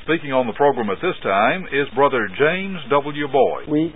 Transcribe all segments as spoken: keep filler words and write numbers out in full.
speaking on the program at this time is Brother James W. Boyd. Week.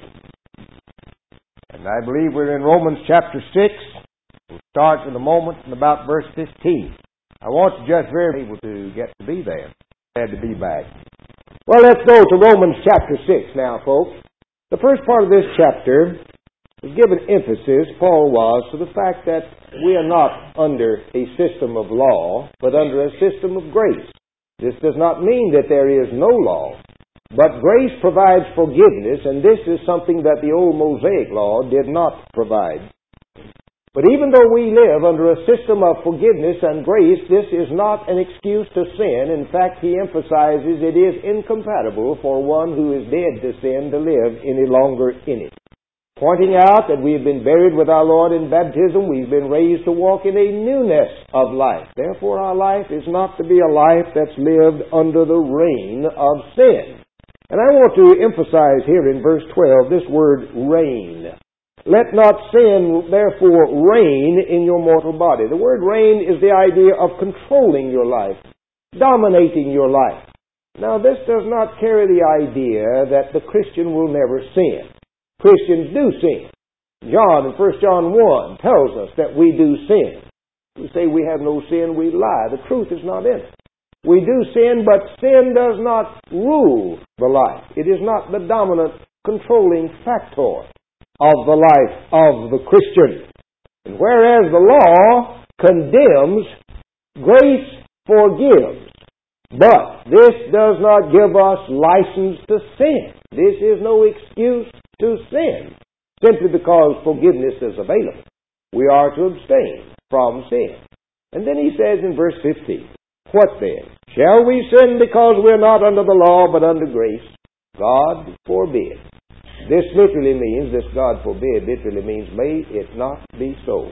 And I believe we're in Romans chapter six. We'll start in a moment in about verse fifteen. I want you just very able to get to be there. Glad to be back. Well, let's go to Romans chapter six now, folks. The first part of this chapter is given emphasis, Paul was, to the fact that we are not under a system of law, but under a system of grace. This does not mean that there is no law, but grace provides forgiveness, and this is something that the old Mosaic law did not provide. But even though we live under a system of forgiveness and grace, this is not an excuse to sin. In fact, he emphasizes it is incompatible for one who is dead to sin to live any longer in it. Pointing out that we have been buried with our Lord in baptism, we've been raised to walk in a newness of life. Therefore, our life is not to be a life that's lived under the reign of sin. And I want to emphasize here in verse twelve this word reign. Let not sin, therefore, reign in your mortal body. The word reign is the idea of controlling your life, dominating your life. Now, this does not carry the idea that the Christian will never sin. Christians do sin. John in First John one tells us that we do sin. We say we have no sin, we lie. The truth is not in it. We do sin, but sin does not rule the life. It is not the dominant controlling factor of the life of the Christian. And whereas the law condemns, grace forgives. But this does not give us license to sin. This is no excuse to sin, simply because forgiveness is available. We are to abstain from sin. And then he says in verse fifteen, what then? Shall we sin because we're not under the law but under grace? God forbid. This literally means, this God forbid literally means, may it not be so.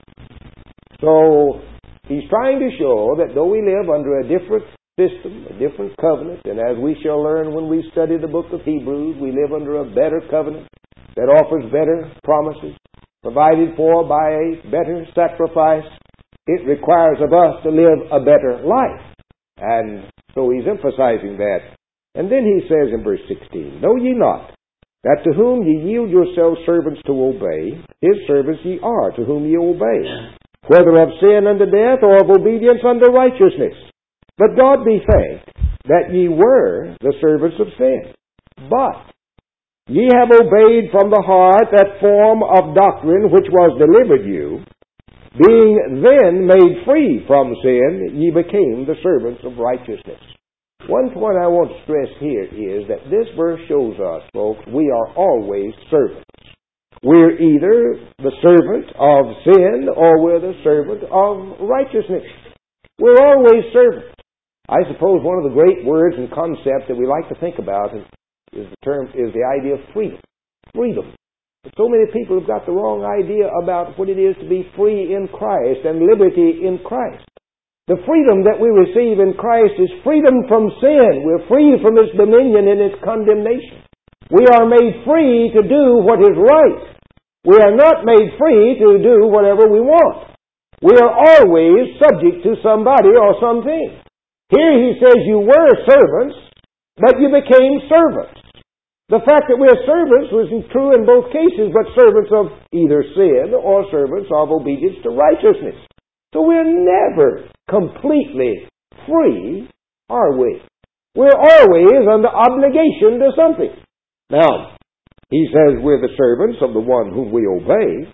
So, he's trying to show that though we live under a different system, a different covenant, and as we shall learn when we study the book of Hebrews, we live under a better covenant that offers better promises, provided for by a better sacrifice. It requires of us to live a better life. And so he's emphasizing that. And then he says in verse sixteen, know ye not that to whom ye yield yourselves servants to obey, his servants ye are to whom ye obey, whether of sin unto death or of obedience unto righteousness. But God be thanked that ye were the servants of sin. But ye have obeyed from the heart that form of doctrine which was delivered you. Being then made free from sin, ye became the servants of righteousness. One point I want to stress here is that this verse shows us, folks, we are always servants. We're either the servant of sin or we're the servant of righteousness. We're always servants. I suppose one of the great words and concepts that we like to think about is, is the term is the idea of freedom. Freedom. But so many people have got the wrong idea about what it is to be free in Christ and liberty in Christ. The freedom that we receive in Christ is freedom from sin. We're free from its dominion and its condemnation. We are made free to do what is right. We are not made free to do whatever we want. We are always subject to somebody or something. Here he says you were servants, but you became servants. The fact that we're servants was true in both cases, but servants of either sin or servants of obedience to righteousness. So we're never completely free, are we? We're always under obligation to something. Now, he says we're the servants of the one whom we obey.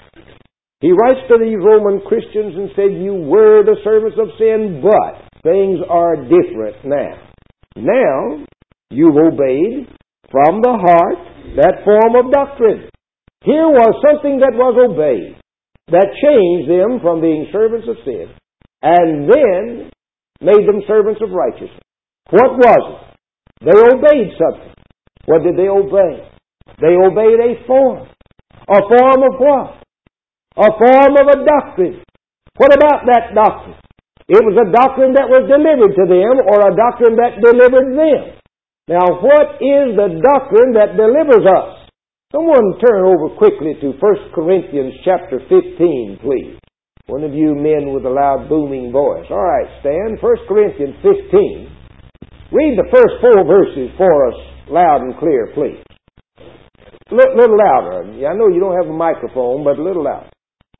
He writes to these Roman Christians and said, you were the servants of sin, but things are different now. Now, you've obeyed from the heart that form of doctrine. Here was something that was obeyed, that changed them from being servants of sin, and then made them servants of righteousness. What was it? They obeyed something. What did they obey? They obeyed a form. A form of what? A form of a doctrine. What about that doctrine? It was a doctrine that was delivered to them, or a doctrine that delivered them. Now, what is the doctrine that delivers us? Someone turn over quickly to First Corinthians chapter fifteen, please. One of you men with a loud booming voice. All right, stand. First Corinthians fifteen. Read the first four verses for us loud and clear, please. A L- little louder. I know you don't have a microphone, but a little louder.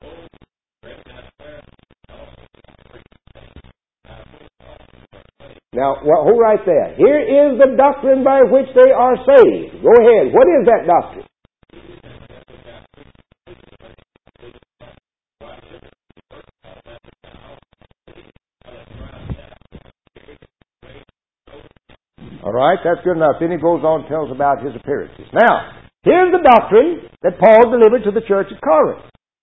Now, well, hold right there. Here is the doctrine by which they are saved. Go ahead. What is that doctrine? All right, that's good enough. Then he goes on and tells about his appearances. Now, here's the doctrine that Paul delivered to the church at Corinth.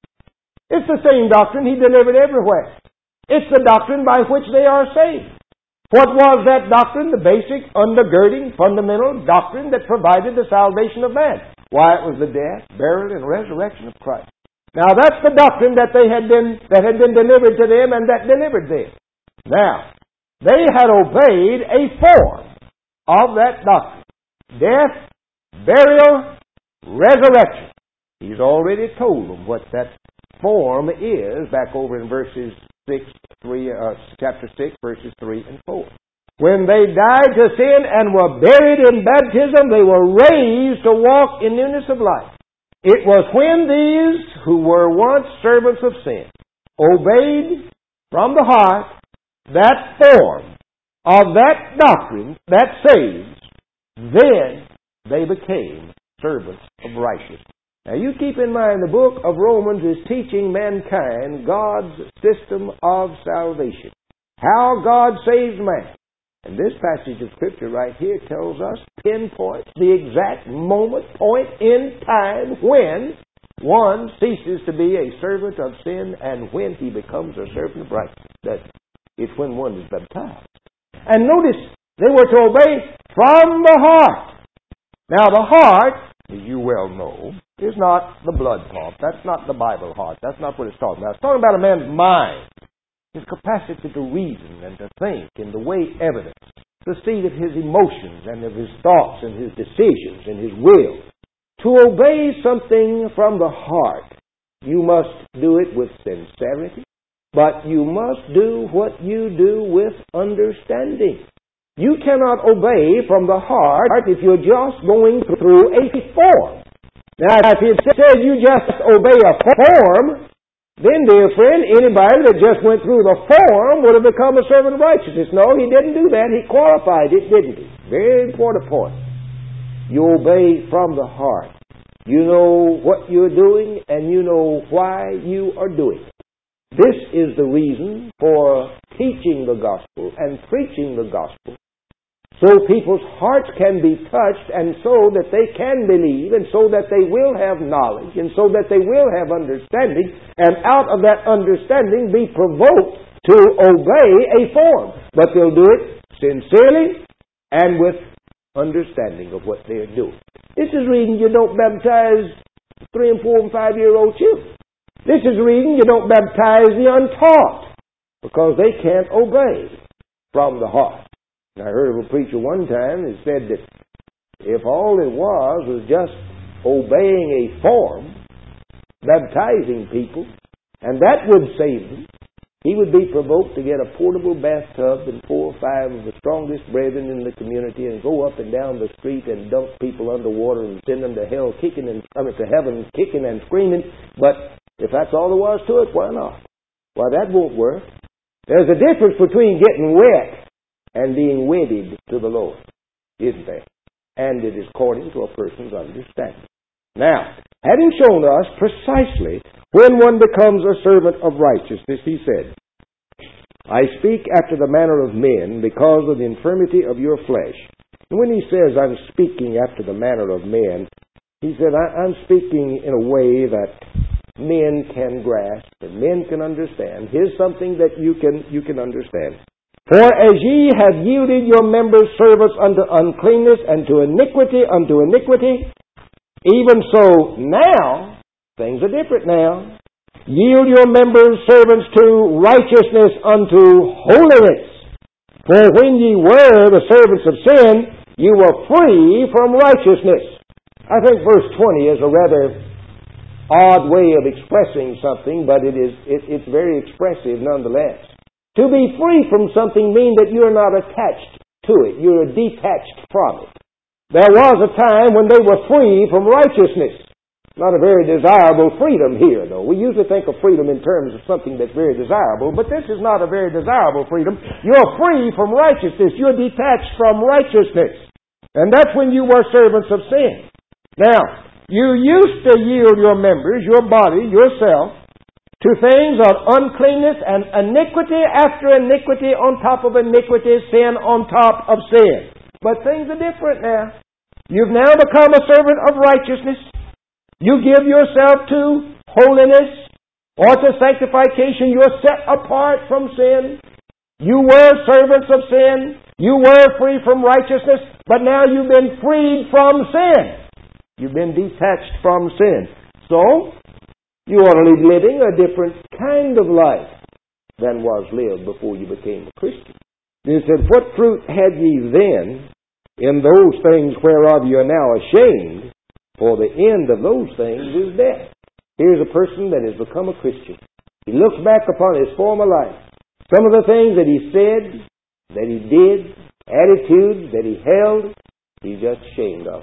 It's the same doctrine he delivered everywhere. It's the doctrine by which they are saved. What was that doctrine? The basic, undergirding, fundamental doctrine that provided the salvation of man. Why, it was the death, burial, and resurrection of Christ. Now, that's the doctrine that they had been that had been delivered to them and that delivered them. Now, they had obeyed a form of that doctrine. Death, burial, resurrection. He's already told them what that form is back over in verses six, three, uh, chapter six, verses three and four. When they died to sin and were buried in baptism, they were raised to walk in newness of life. It was when these who were once servants of sin obeyed from the heart that form of that doctrine that saves, then they became servants of righteousness. Now you keep in mind the book of Romans is teaching mankind God's system of salvation. How God saves man. And this passage of Scripture right here tells us, pinpoints the exact moment, point in time when one ceases to be a servant of sin and when he becomes a servant of righteousness. That it's when one is baptized. And notice, they were to obey from the heart. Now the heart, as you well know, is not the blood pump. That's not the Bible heart. That's not what it's talking about. It's talking about a man's mind. His capacity to reason and to think and to weigh evidence. The seat of his emotions and of his thoughts and his decisions and his will. To obey something from the heart, you must do it with sincerity. But you must do what you do with understanding. You cannot obey from the heart if you're just going through a form. Now, if it says you just obey a form, then, dear friend, anybody that just went through the form would have become a servant of righteousness. No, he didn't do that. He qualified it, didn't he? Very important point. You obey from the heart. You know what you're doing, and you know why you are doing it. This is the reason for teaching the gospel and preaching the gospel, so people's hearts can be touched, and so that they can believe, and so that they will have knowledge, and so that they will have understanding, and out of that understanding be provoked to obey a form. But they'll do it sincerely and with understanding of what they're doing. This is reason you don't baptize three and four and five year old children. This is reason you don't baptize the untaught, because they can't obey from the heart. And I heard of a preacher one time that said that if all it was was just obeying a form, baptizing people, and that would save them, he would be provoked to get a portable bathtub and four or five of the strongest brethren in the community and go up and down the street and dunk people underwater and send them to hell, kicking and coming to heaven, kicking and screaming. But if that's all there was to it, why not? Why, that won't work. There's a difference between getting wet and being wedded to the Lord, isn't there? And it is according to a person's understanding. Now, having shown us precisely when one becomes a servant of righteousness, he said, I speak after the manner of men because of the infirmity of your flesh. And when he says, I'm speaking after the manner of men, he said, I, I'm speaking in a way that men can grasp and men can understand. Here's something that you can you can understand. For as ye have yielded your members servants unto uncleanness, and to iniquity unto iniquity, even so now, things are different now, yield your members servants to righteousness unto holiness. For when ye were the servants of sin, you were free from righteousness. I think verse twenty is a rather odd way of expressing something, but it is it, it's very expressive nonetheless. To be free from something means that you're not attached to it. You're detached from it. There was a time when they were free from righteousness. Not a very desirable freedom here, though. We usually think of freedom in terms of something that's very desirable, but this is not a very desirable freedom. You're free from righteousness. You're detached from righteousness. And that's when you were servants of sin. Now, you used to yield your members, your body, yourself, to things of uncleanness and iniquity after iniquity on top of iniquity, sin on top of sin. But things are different now. You've now become a servant of righteousness. You give yourself to holiness or to sanctification. You're set apart from sin. You were servants of sin. You were free from righteousness. But now you've been freed from sin. You've been detached from sin. So, you ought to be living a different kind of life than was lived before you became a Christian. He said, what fruit had ye then in those things whereof you are now ashamed? For the end of those things is death. Here's a person that has become a Christian. He looks back upon his former life. Some of the things that he said, that he did, attitudes that he held, he's just ashamed of.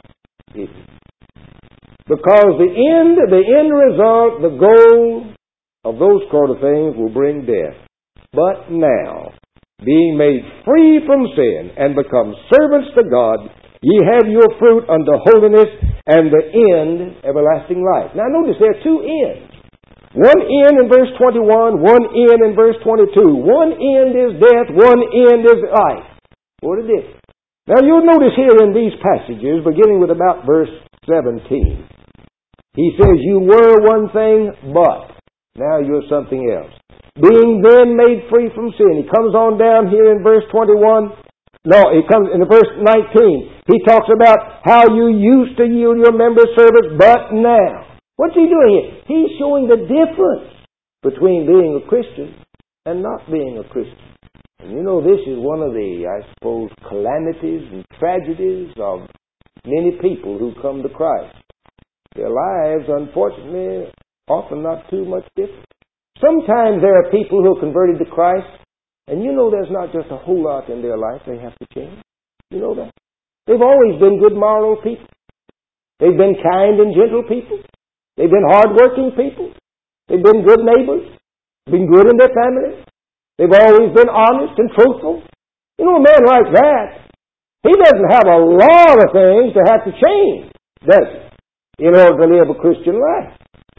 Because the end, the end result, the goal of those sort of things will bring death. But now, being made free from sin and become servants to God, ye have your fruit unto holiness, and the end, everlasting life. Now notice there are two ends. One end in verse twenty-one, one end in verse twenty-two. One end is death, one end is life. What is it? Now you'll notice here in these passages, beginning with about verse seventeen, he says, you were one thing, but now you're something else. Being then made free from sin. He comes on down here in verse twenty-one. No, it comes in verse nineteen. He talks about how you used to yield your members service, but now. What's he doing here? He's showing the difference between being a Christian and not being a Christian. And you know, this is one of the, I suppose, calamities and tragedies of many people who come to Christ. Their lives, unfortunately, often not too much different. Sometimes there are people who are converted to Christ, and you know there's not just a whole lot in their life they have to change. You know that? They've always been good moral people. They've been kind and gentle people. They've been hard-working people. They've been good neighbors. Been good in their family. They've always been honest and truthful. You know, a man like that, he doesn't have a lot of things to have to change, does he, in order to live a Christian life.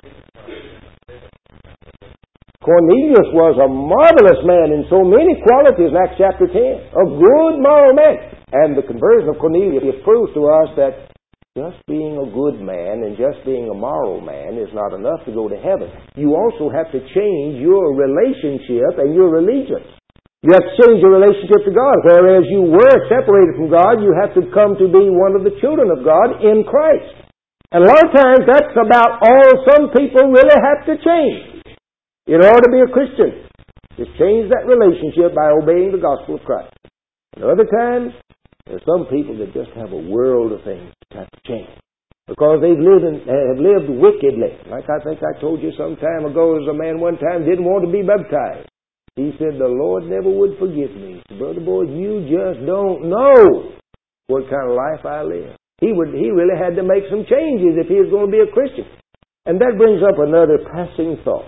Cornelius was a marvelous man in so many qualities in Acts chapter ten. A good moral man. And the conversion of Cornelius proves to us that just being a good man and just being a moral man is not enough to go to heaven. You also have to change your relationship and your allegiance. You have to change your relationship to God. Whereas you were separated from God, you have to come to be one of the children of God in Christ. And a lot of times that's about all some people really have to change in order to be a Christian. Just change that relationship by obeying the gospel of Christ. And other times, there are some people that just have a world of things that have to change. Because they've lived in, have lived wickedly. Like I think I told you some time ago, as a man one time didn't want to be baptized. He said, the Lord never would forgive me. He said, Brother Boy, you just don't know what kind of life I live. He would, he really had to make some changes if he was going to be a Christian. And that brings up another passing thought.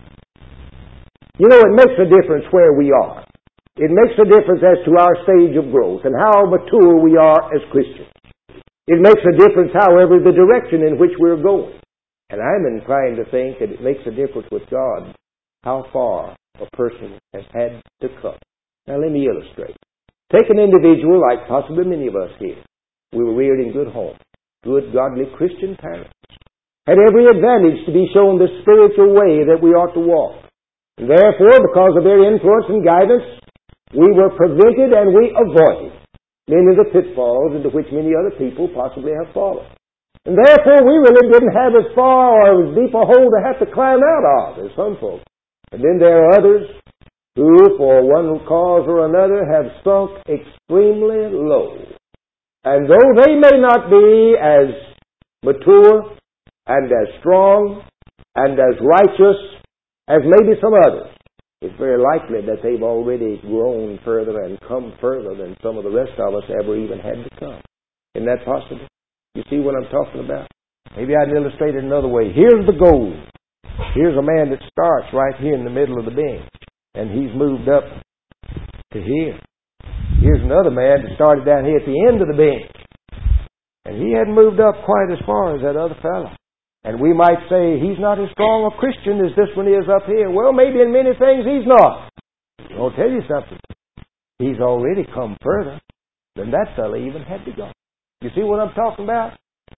You know, it makes a difference where we are. It makes a difference as to our stage of growth and how mature we are as Christians. It makes a difference, however, the direction in which we're going. And I'm inclined to think that it makes a difference with God how far a person has had to come. Now let me illustrate. Take an individual like possibly many of us here. We were reared in good homes, good, godly Christian parents. Had every advantage to be shown the spiritual way that we ought to walk. And therefore, because of their influence and guidance, we were prevented and we avoided many of the pitfalls into which many other people possibly have fallen. And therefore, we really didn't have as far or as deep a hole to have to climb out of as some folks. And then there are others who, for one cause or another, have sunk extremely low. And though they may not be as mature and as strong and as righteous as maybe some others, it's very likely that they've already grown further and come further than some of the rest of us ever even had to come. Isn't that possible? You see what I'm talking about? Maybe I'd illustrate it another way. Here's the goal. Here's a man that starts right here in the middle of the bench, and he's moved up to here. Here's another man that started down here at the end of the bench, and he hadn't moved up quite as far as that other fellow. And we might say he's not as strong a Christian as this one is up here. Well, maybe in many things he's not. I'll tell you something. He's already come further than that fellow even had to go. You see what I'm talking about?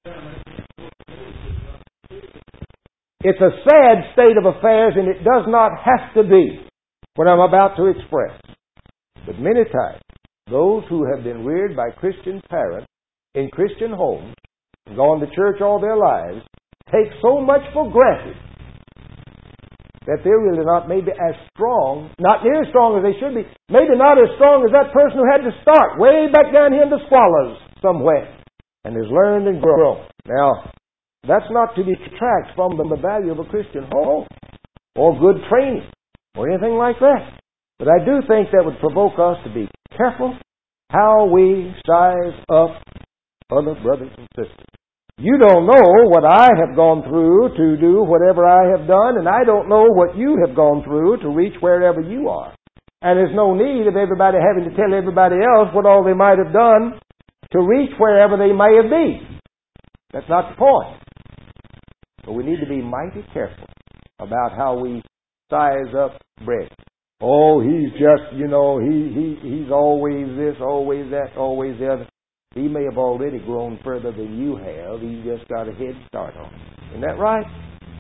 It's a sad state of affairs, and it does not have to be what I'm about to express. But many times, those who have been reared by Christian parents in Christian homes, and gone to church all their lives, take so much for granted that they're really not maybe as strong, not near as strong as they should be, maybe not as strong as that person who had to start way back down here in the swallows somewhere and has learned and grown. Now, that's not to detract from the value of a Christian home or good training or anything like that. But I do think that would provoke us to be careful how we size up other brothers and sisters. You don't know what I have gone through to do whatever I have done, and I don't know what you have gone through to reach wherever you are. And there's no need of everybody having to tell everybody else what all they might have done to reach wherever they may have been. That's not the point. But we need to be mighty careful about how we size up bread. Oh, he's just, you know, he, he he's always this, always that, always the other. He may have already grown further than you have. He's just got a head start on it. Isn't that right?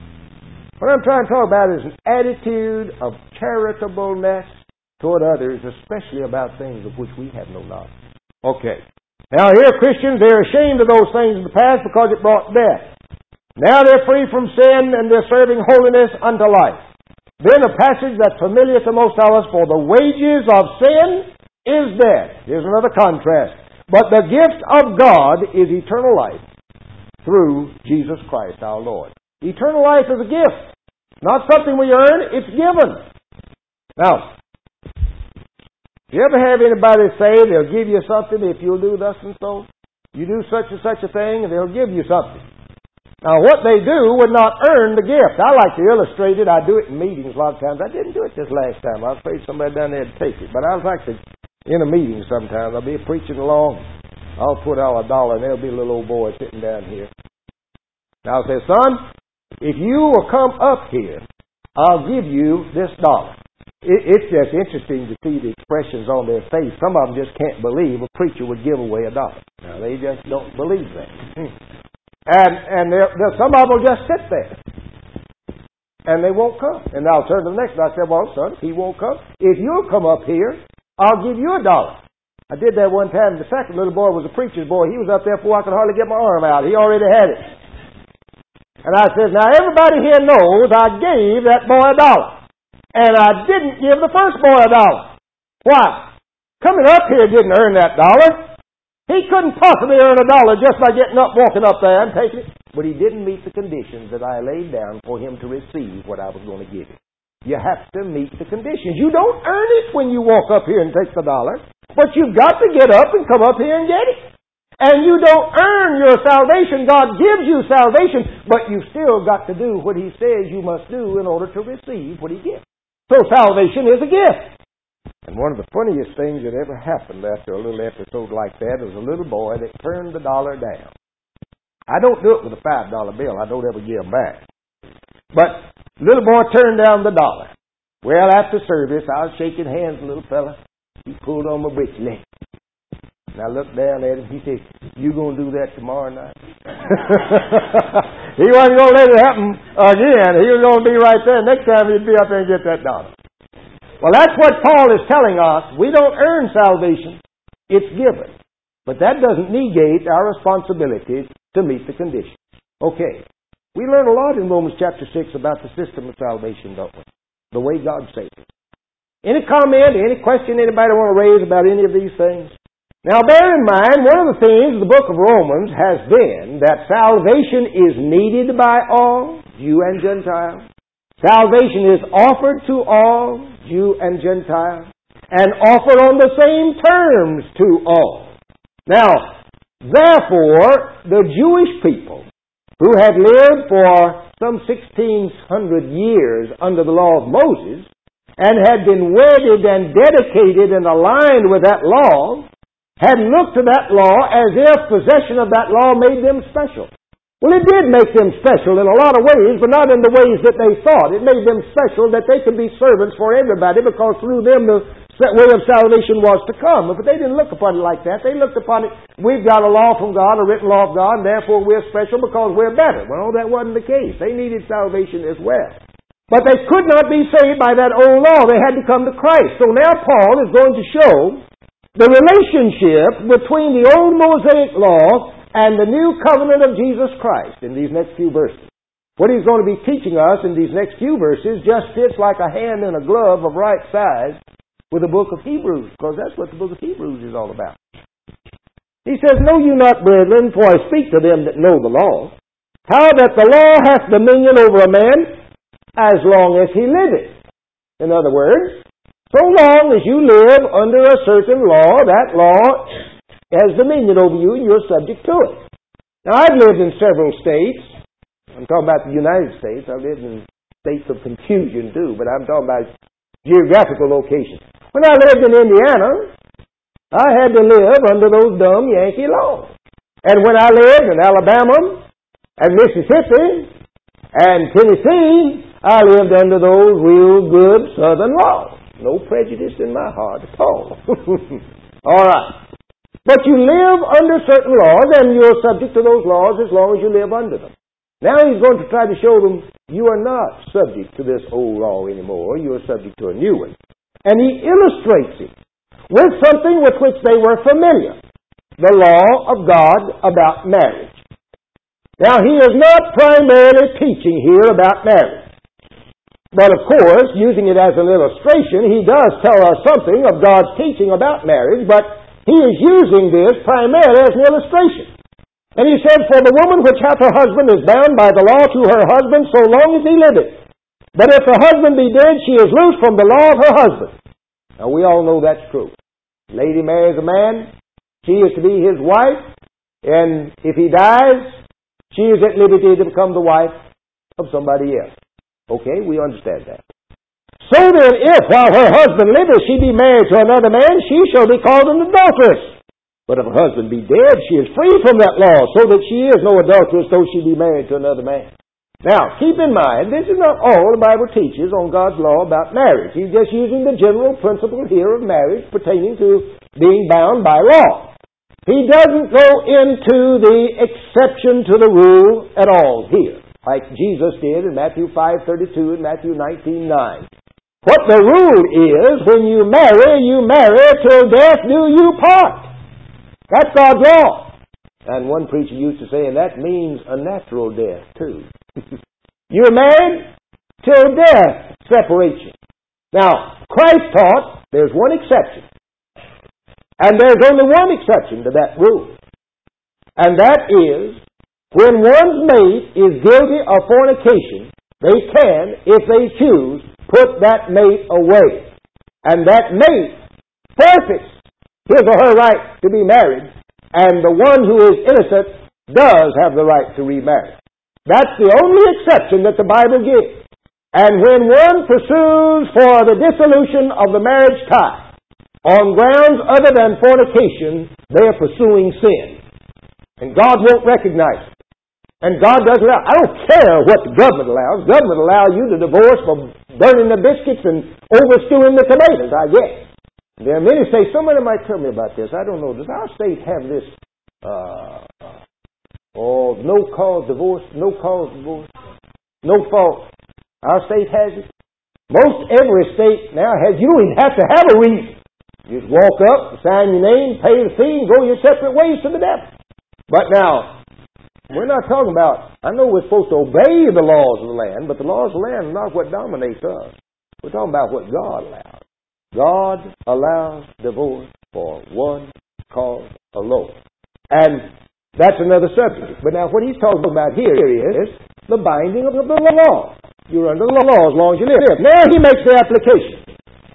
What I'm trying to talk about is an attitude of charitableness toward others, especially about things of which we have no knowledge. Okay. Now here Christians, they're ashamed of those things in the past because it brought death. Now they're free from sin and they're serving holiness unto life. Then a passage that's familiar to most of us, for the wages of sin is death. Here's another contrast. But the gift of God is eternal life through Jesus Christ our Lord. Eternal life is a gift. Not something we earn, it's given. Now, do you ever have anybody say they'll give you something if you'll do thus and so? You do such and such a thing and they'll give you something. Now, what they do would not earn the gift. I like to illustrate it. I do it in meetings a lot of times. I didn't do it this last time. I was afraid somebody down there would take it. But I was like to in a meeting sometimes. I'll be preaching along. I'll put out a dollar and there'll be a little old boy sitting down here. Now I'll say, son, if you will come up here, I'll give you this dollar. It, it's just interesting to see the expressions on their face. Some of them just can't believe a preacher would give away a dollar. Now they just don't believe that. and and they're, they're, some of them will just sit there. And they won't come. And I'll turn to the next one. I say, well, son, if he won't come, if you'll come up here, I'll give you a dollar. I did that one time. The second little boy was a preacher's boy. He was up there before I could hardly get my arm out. He already had it. And I said, now everybody here knows I gave that boy a dollar. And I didn't give the first boy a dollar. Why? Coming up here didn't earn that dollar. He couldn't possibly earn a dollar just by getting up, walking up there and taking it. But he didn't meet the conditions that I laid down for him to receive what I was going to give him. You have to meet the conditions. You don't earn it when you walk up here and take the dollar, but you've got to get up and come up here and get it. And you don't earn your salvation. God gives you salvation, but you've still got to do what He says you must do in order to receive what He gives. So salvation is a gift. And one of the funniest things that ever happened after a little episode like that was a little boy that turned the dollar down. I don't do it with a five dollar bill. I don't ever give them back. But little boy turned down the dollar. Well, after service, I was shaking hands with the little fella. He pulled on my breechlet. And I looked down at him. He said, you going to do that tomorrow night? He wasn't going to let it happen again. He was going to be right there. Next time he'd be up there and get that dollar. Well, that's what Paul is telling us. We don't earn salvation. It's given. But that doesn't negate our responsibility to meet the conditions. Okay. We learn a lot in Romans chapter six about the system of salvation, don't we? The way God saves us. Any comment, any question anybody want to raise about any of these things? Now bear in mind, one of the themes of the book of Romans has been that salvation is needed by all, Jew and Gentile. Salvation is offered to all, Jew and Gentile, and offered on the same terms to all. Now, therefore, the Jewish people, who had lived for some sixteen hundred years under the law of Moses, and had been wedded and dedicated and aligned with that law, had looked to that law as if possession of that law made them special. Well, it did make them special in a lot of ways, but not in the ways that they thought. It made them special that they could be servants for everybody, because through them the way of salvation was to come. But they didn't look upon it like that. They looked upon it, we've got a law from God, a written law of God, and therefore we're special because we're better. Well, that wasn't the case. They needed salvation as well. But they could not be saved by that old law. They had to come to Christ. So now Paul is going to show the relationship between the old Mosaic law and the new covenant of Jesus Christ in these next few verses. What he's going to be teaching us in these next few verses just fits like a hand in a glove of right size with the book of Hebrews, because that's what the book of Hebrews is all about. He says, "Know you not, brethren, for I speak to them that know the law, how that the law hath dominion over a man as long as he liveth." In other words, so long as you live under a certain law, that law has dominion over you and you're subject to it. Now, I've lived in several states. I'm talking about the United States. I've lived in states of confusion too, but I'm talking about geographical locations. When I lived in Indiana, I had to live under those dumb Yankee laws. And when I lived in Alabama and Mississippi and Tennessee, I lived under those real good Southern laws. No prejudice in my heart at all. All right. But you live under certain laws, and you're subject to those laws as long as you live under them. Now he's going to try to show them you are not subject to this old law anymore. You are subject to a new one. And he illustrates it with something with which they were familiar, the law of God about marriage. Now he is not primarily teaching here about marriage. But of course, using it as an illustration, he does tell us something of God's teaching about marriage, but he is using this primarily as an illustration. And he said, "For the woman which hath her husband is bound by the law to her husband so long as he liveth. But if her husband be dead, she is loosed from the law of her husband." Now we all know that's true. Lady marries a man, she is to be his wife, and if he dies, she is at liberty to become the wife of somebody else. Okay, we understand that. "So then, if while her husband liveth she be married to another man, she shall be called an adulteress. But if her husband be dead, she is free from that law, so that she is no adulteress, though she be married to another man." Now, keep in mind, this is not all the Bible teaches on God's law about marriage. He's just using the general principle here of marriage pertaining to being bound by law. He doesn't go into the exception to the rule at all here, like Jesus did in Matthew five thirty-two and Matthew nineteen nine. What the rule is, when you marry, you marry till death do you part. That's God's law. And one preacher used to say, and that means a natural death too. You're married till death separates you. Now, Christ taught there's one exception. And there's only one exception to that rule. And that is, when one's mate is guilty of fornication, they can, if they choose, put that mate away. And that mate forfeits his or her right to be married, and the one who is innocent does have the right to remarry. That's the only exception that the Bible gives. And when one pursues for the dissolution of the marriage tie on grounds other than fornication, they are pursuing sin. And God won't recognize it. And God doesn't allow. I don't care what the government allows. Government allow you to divorce for burning the biscuits and overstewing the tomatoes, I guess. There are many states, somebody might tell me about this. I don't know. Does our state have this, uh, oh, no cause divorce, no cause divorce, no fault? Our state has it. Most every state now has, you don't even have to have a reason. You just walk up, sign your name, pay the fee, and go your separate ways to the devil. But now, we're not talking about, I know we're supposed to obey the laws of the land, but the laws of the land are not what dominates us. We're talking about what God allows. God allows divorce for one cause alone. And that's another subject. But now what he's talking about here is the binding of the law. You're under the law as long as you live. Now he makes the application.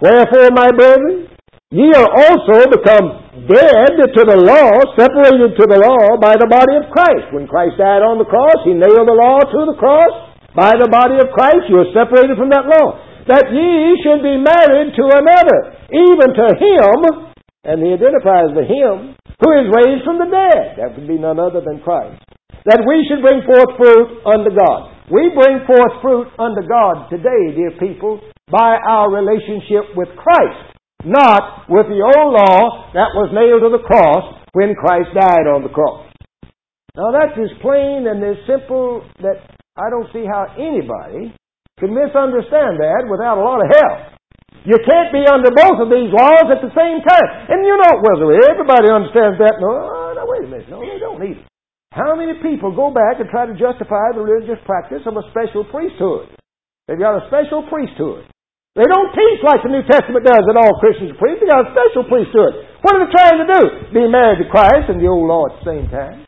Wherefore, my brethren, ye are also become dead to the law, separated to the law by the body of Christ. When Christ died on the cross, He nailed the law to the cross. By the body of Christ, you are separated from that law. That ye should be married to another, even to Him, and He identifies the Him, who is raised from the dead. That would be none other than Christ. That we should bring forth fruit unto God. We bring forth fruit unto God today, dear people, by our relationship with Christ, not with the old law that was nailed to the cross when Christ died on the cross. Now that's as plain and as simple that I don't see how anybody can misunderstand that without a lot of help. You can't be under both of these laws at the same time. And you know, well, everybody understands that. No, no, wait a minute. No, they don't either. How many people go back and try to justify the religious practice of a special priesthood? They've got a special priesthood. They don't teach like the New Testament does that all Christians are priests. They've got a special priesthood. What are they trying to do? Be married to Christ and the old law at the same time.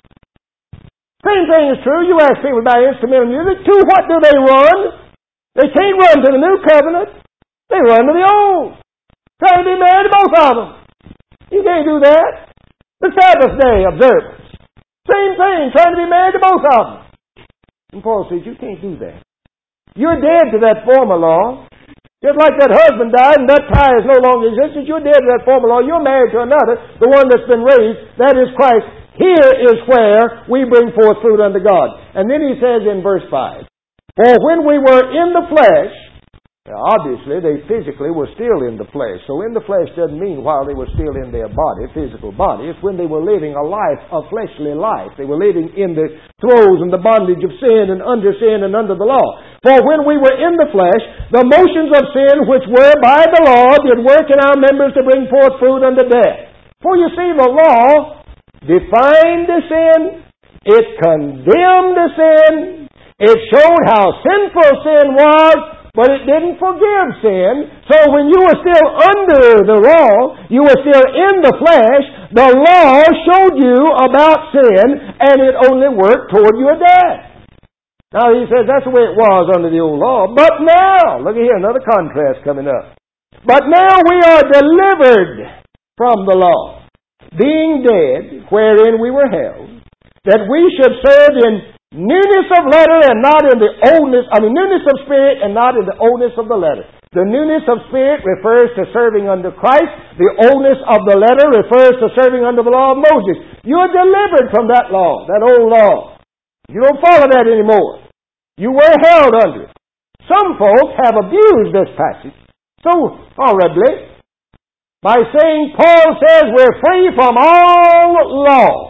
Same thing is true. You ask people about instrumental music. To what do they run? They can't run to the new covenant. They run to the old. Trying to be married to both of them. You can't do that. The Sabbath day observance. Same thing, trying to be married to both of them. And Paul says, you can't do that. You're dead to that former law. Just like that husband died and that tie is no longer existent, you're dead to that former law. You're married to another, the one that's been raised, that is Christ. Here is where we bring forth fruit unto God. And then he says in verse five, for when we were in the flesh, now obviously they physically were still in the flesh. So in the flesh doesn't mean while they were still in their body, physical body. It's when they were living a life, a fleshly life. They were living in the throes and the bondage of sin and under sin and under the law. For when we were in the flesh, the motions of sin which were by the law did work in our members to bring forth fruit unto death. For you see, the law defined the sin. It condemned the sin. It showed how sinful sin was. But it didn't forgive sin. So when you were still under the law, you were still in the flesh, the law showed you about sin, and it only worked toward your death. Now he says that's the way it was under the old law. But now, look at here, another contrast coming up. But now we are delivered from the law, being dead, wherein we were held, that we should serve in newness of letter and not in the oldness, I mean newness of spirit and not in the oldness of the letter. The newness of spirit refers to serving under Christ. The oldness of the letter refers to serving under the law of Moses. You are delivered from that law, that old law. You don't follow that anymore. You were held under it. Some folks have abused this passage so horribly by saying Paul says we're free from all law.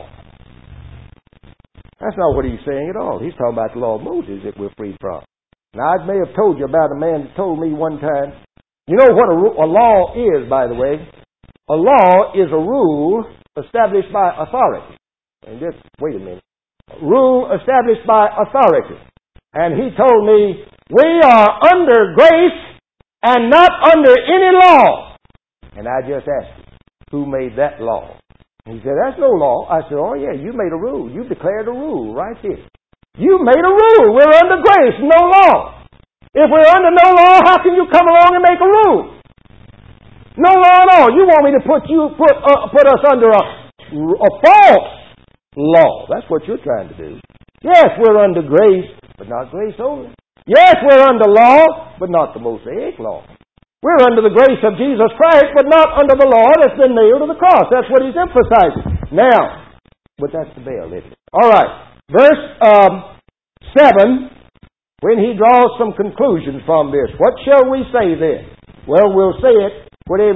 That's not what he's saying at all. He's talking about the law of Moses that we're free from. Now, I may have told you about a man that told me one time, you know what a, a law is, by the way? A law is a rule established by authority. And just, wait a minute. A rule established by authority. And he told me, we are under grace and not under any law. And I just asked him, who made that law? He said, that's no law. I said, oh yeah, you made a rule. You declared a rule right here. You made a rule. We're under grace, no law. If we're under no law, how can you come along and make a rule? No law at all. You want me to put you put uh, put us under a, a false law. That's what you're trying to do. Yes, we're under grace, but not grace only. Yes, we're under law, but not the Mosaic law. We're under the grace of Jesus Christ, but not under the law that's been nailed to the cross. That's what he's emphasizing. Now, but that's the veil, isn't it? All right. Verse um, seven, when he draws some conclusions from this. What shall we say then? Well, we'll say it, whatever